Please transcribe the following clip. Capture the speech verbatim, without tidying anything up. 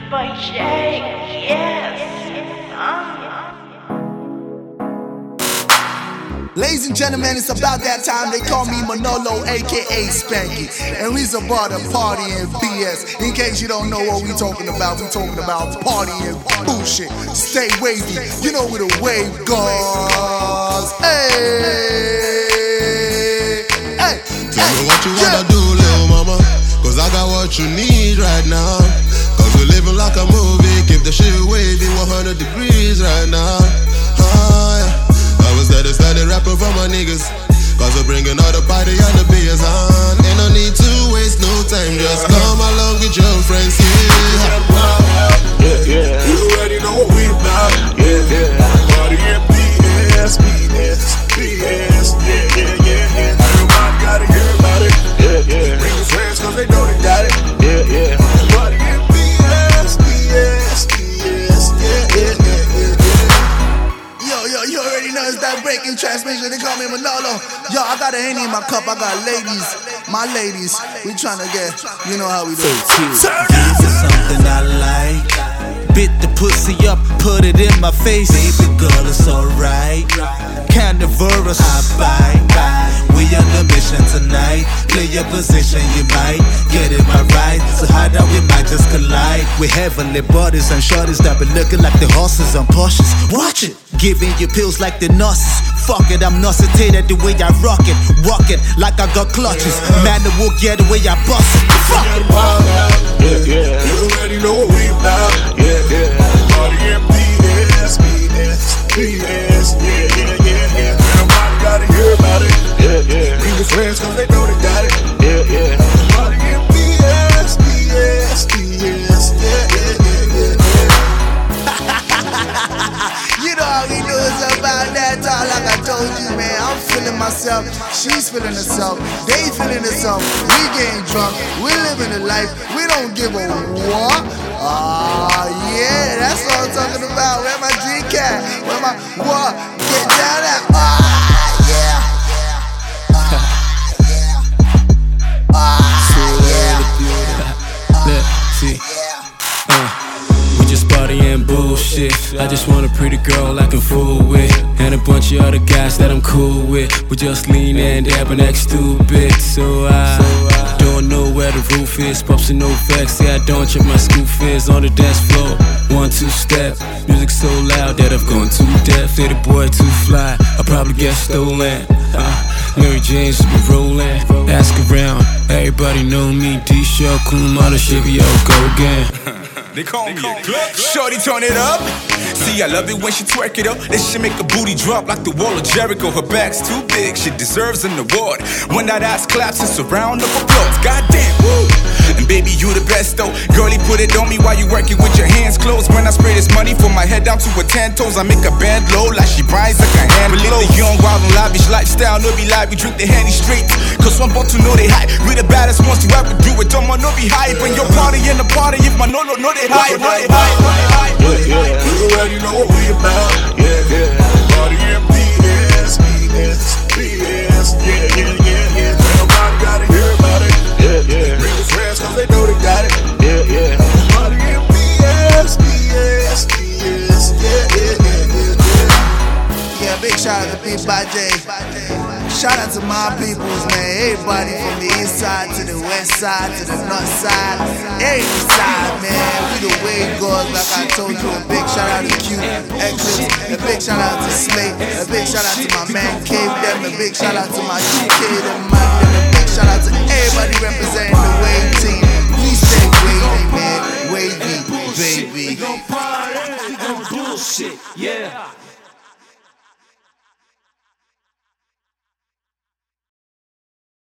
Boy Jake, yes. Uh. Ladies and gentlemen, it's about that time. They call me Manolo, aka Spanky, and we's about to party and B S. In case you don't know what we talking about, we talking about party and bullshit. Stay wavy, you know where the wave goes. Hey, hey, tell me what you wanna do, little mama, cause I got what you need right now. Cause we're living like a movie, keep the shit wavy one hundred degrees right now. Oh, yeah. I was there to study rapping for my niggas, cause we're bringing all the party and the beers on. Ain't no need to waste no time, just come along with your friends here. Yeah, yeah. You already know what we about. Yeah, yeah. Party and B S, B S, B S. Yeah, yeah, yeah, yeah. Everybody gotta hear about it. Yeah, yeah. Bring your friends cause they know they got it. Yeah, yeah. Party and B S, B S, B S. Yeah, yeah, yeah, yeah. Yo, yo, you already know it's that breaking transmission. They call me Manolo. Yo, I got a Henny in my cup. I got ladies, my ladies. We tryna get, you know how we do. This is something I like. Bit the pussy up, put it in my face. Baby girl, it's alright. Carnivorous, I bite. We on the mission tonight. Play your position, you might get it my right. So high that we might just collide. With heavenly bodies and shorties that be looking like the horses on Porsches. Watch it, giving you pills like the nurses. Fuck it, I'm nauseated the way I rock it. Walk it like I got clutches. Man, the walk, yeah, the way I bust it. Fuck it. Yeah, yeah. You already know what we about. Yeah, yeah. Party and B S, B S, B S. Yeah, yeah, yeah, yeah. Everybody gotta hear about it. Yeah, yeah. Bring your friends cause they know they got it. Yeah, yeah. Party and B S, B S, B S. Yeah, yeah, yeah, yeah, yeah. You know how we do it's about that time. Like I told you, man, I'm feeling myself. She's feeling herself. They feeling themselves. We getting drunk. We living a life. We don't give a what. Ah, yeah, that's what I'm talking about. Where my drink at? Where my what? Get down at. Ah, yeah. See, uh, we just party and bullshit. I just want a pretty girl I can fool with, and a bunch of other guys that I'm cool with. We just lean and dab and act stupid. So I don't know where the roof is. Pops and no vex. Yeah, I don't check my school fees on the dance floor. One, two step. Music so loud that I've gone too deaf. Say the boy too fly, I'll probably get stolen. uh, Mary Jane's be rolling. Ask around, everybody know me. D-Shell, Kumar, shit, yo, go again. They call me a club. Shorty turn it up. See, I love it when she twerk it up. This shit make a booty drop like the wall of Jericho. Her back's too big, she deserves an award. When that ass claps, it's a round of applause. Goddamn, woo! And baby, you the best though. Girlie, put it on me while you work it with your hands closed. When I spray this money from my head down to her ten toes, I make her bend low like she binds like a hand. We live the young, wild and lavish lifestyle. No be like we drink the Henny straight. Cause one about to know they high. We the baddest ones to ever do it. Don't want no be high. When your party in the party, if my no no know they high, high, high, high. Yeah, yeah. You already know what we about. Yeah, yeah. Party and B S, B S, B S. Yeah, yeah, yeah, yeah. Everybody gotta hear about it. Yeah, yeah. Bring your friends cause they know they got it. Yeah, yeah. Party and B S, B S, B S. Yeah, yeah, yeah, yeah, yeah. Yeah, big shout out to Big J. Shout out to my peoples, man. Everybody from the east side to the west side to the north side. Every side, man. We the way it goes, like I told you. A big shout out to Q, Eclipse. A big shout out to Slate. A big shout out to my man Cave Them. A big shout out to my U K, the man. A big shout out to everybody representing the Wave team. We stay wavy, man. Wavy, baby. We gon' party, we gon' bullshit, yeah.